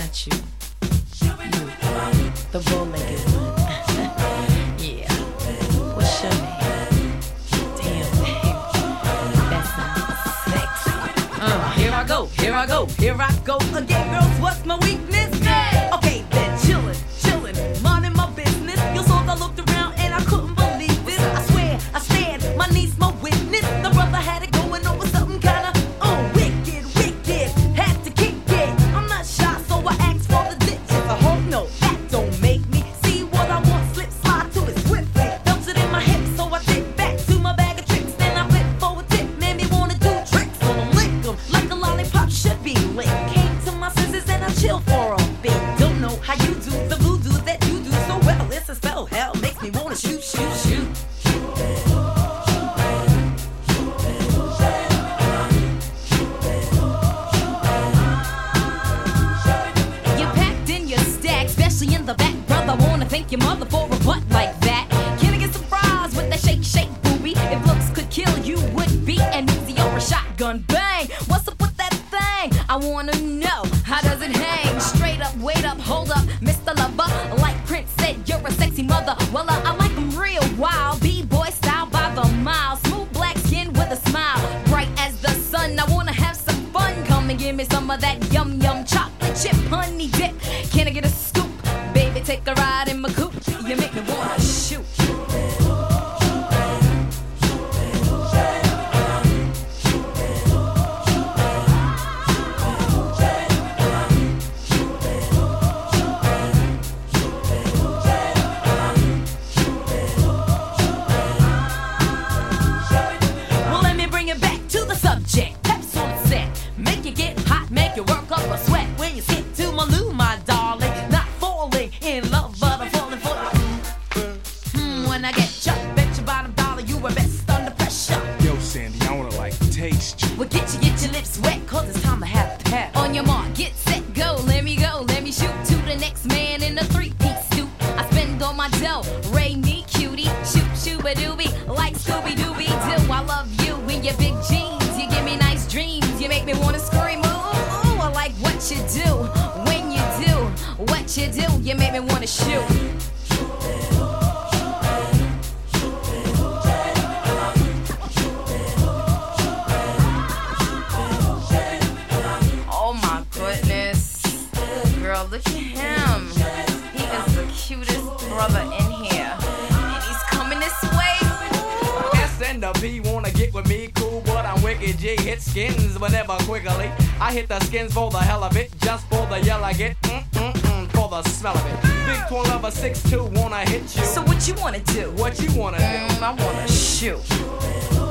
not you. You, the bow-legged one. Yeah. What's your name? Damn, baby. That sounds sexy. Here I go, here I go, here I go again, girls. What's my weakness? Okay, then chillin', minding my business. You saw I looked around and I couldn't believe this. I swear, I stand, my niece, my witness. The brother had it going over something kinda wicked. Had to kick it. I'm not shy, so I asked for the ditches. I hope no, that don't make me see what I want. Slip, slide to it swiftly. Felt it in my hips, so I dip back to my bag of tricks. Then I flip for a tip, made me wanna do tricks on them, lick 'em like a lollipop should be licked. Came to my senses and I chill for a bit. Don't know how you do the voodoo that you do so well. It's a spell, hell makes me wanna shoot. In the back, brother, wanna thank your mother for a butt like that. Can I get some fries with that shake, booby? If looks could kill, you would be an Uzi or a shotgun. Bang! What's up with that thing? I wanna know, how does it hang? Straight up, wait up, hold up, Mr. Lover. Like Prince said, you're a sexy mother. Well, I like them real wild, B-boy style by the mile. Smooth black skin with a smile, bright as the sun. I wanna have some fun. Come and give me some of that yum chocolate chip honey dip. Can I get a scoop? Baby, take a ride in my coupe. You make me wanna shoot. Well, let me bring it back to the subject. Peps on the set. Make you get hot, make you work up a sweat. When you sit to my loo, my darling. In love, but I'm falling for you. When I get chucked, bet your bottom dollar you were best under pressure. Yo, Sandy, I wanna taste you. Well, get your lips wet, cause it's time to have a pet. On your mark, get set, go, let me shoot to the next man in a three-piece suit. I spend all my dough, Ray me cutie, shoot-shooba-dooby, like Scooby-Dooby-Doo. I love you in your big jeans, you give me nice dreams, you make me wanna scream, ooh, I like what you do. When you do what you do, you make me wanna shoot. Oh my goodness. Girl, look at him. He is the cutest brother in here. And he's coming this way. S and the P wanna get with me, cool, but I'm wicked G. Hit skins, but never quickly. I hit the skins for the hell of it, just for the yell I get. For the smell of it. Big 12 of a 6'2", wanna hit you. So what you wanna do? What you wanna do? I wanna shoot.